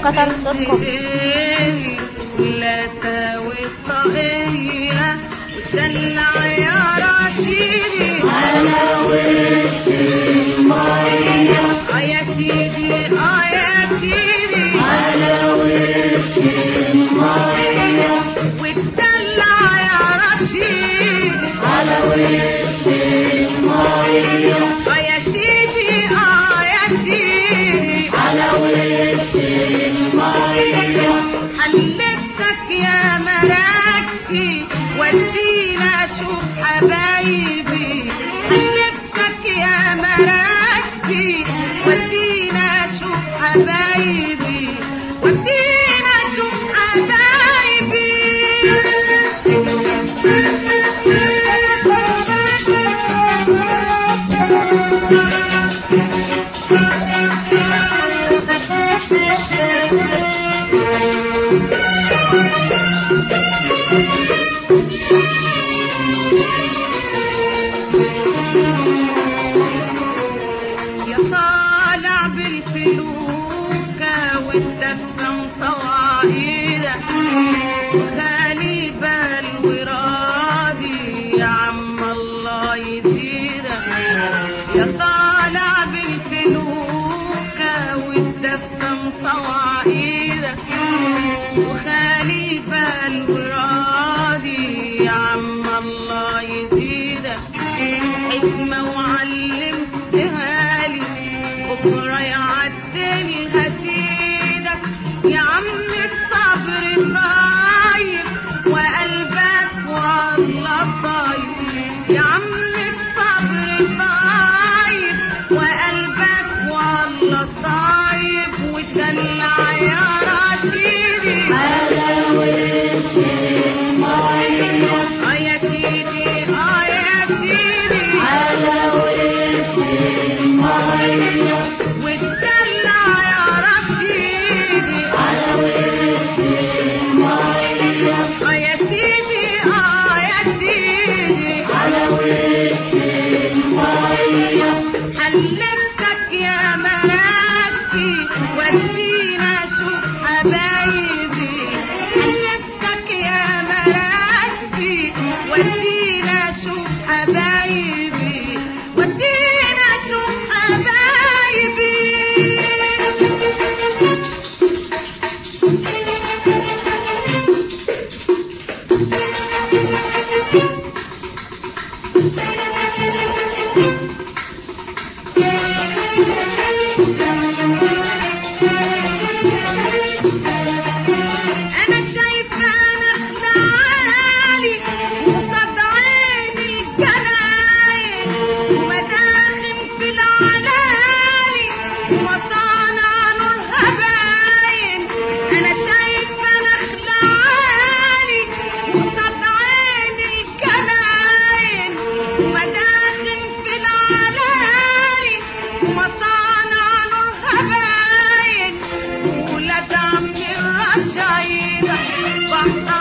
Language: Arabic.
qatar.com. لا ساوي الطاقية وتدلع يا رشيدي على وش المية يا سيدي يا سيدي على وش المية وتدلع يا رشيدي على وش المية يا سيدي يا سيدي على وش المية حلفتك يا مراكبي ودينا شوف حبايبي حلفتك يا مراكبي ودينا شوف حبايبي ودينا شوف حبايبي يا طالع بالفلوكة والدفة مطوعيدة وخالي بال وراضي يا عم الله يزيدك يا طالع بالفلوكة والدفة مطوعيدة وخالي بال وراضي يا عم الله يزيدك حكمة وعلمتها لي بكرة يعدني هسيدك يا عم الصبر طيب وقلبك والله طيب يا عم الصبر طيب وقلبك والله طيب وتدلع يا رشيدي على وش المية يا سيدي يا سيدي على وش المية وتدلع يا رشيدي على وش المية يا سيدي يا سيدي على وش المية حلفتك يا مراكبي ودينا شوف حبايبي حلفتك يا مراكبي ودينا شوف حبايبي ودينا شوف حبايبي أنا شايفة نخلة عالي وقصاد عيني الجناين ومداخن في العلالي ومصانع نورها باين أنا شايفة نخلة عالي وقصاد عيني الجناين ومداخن في العلالي ومصانع نورها باين ولاد عمي الرشايدة بحر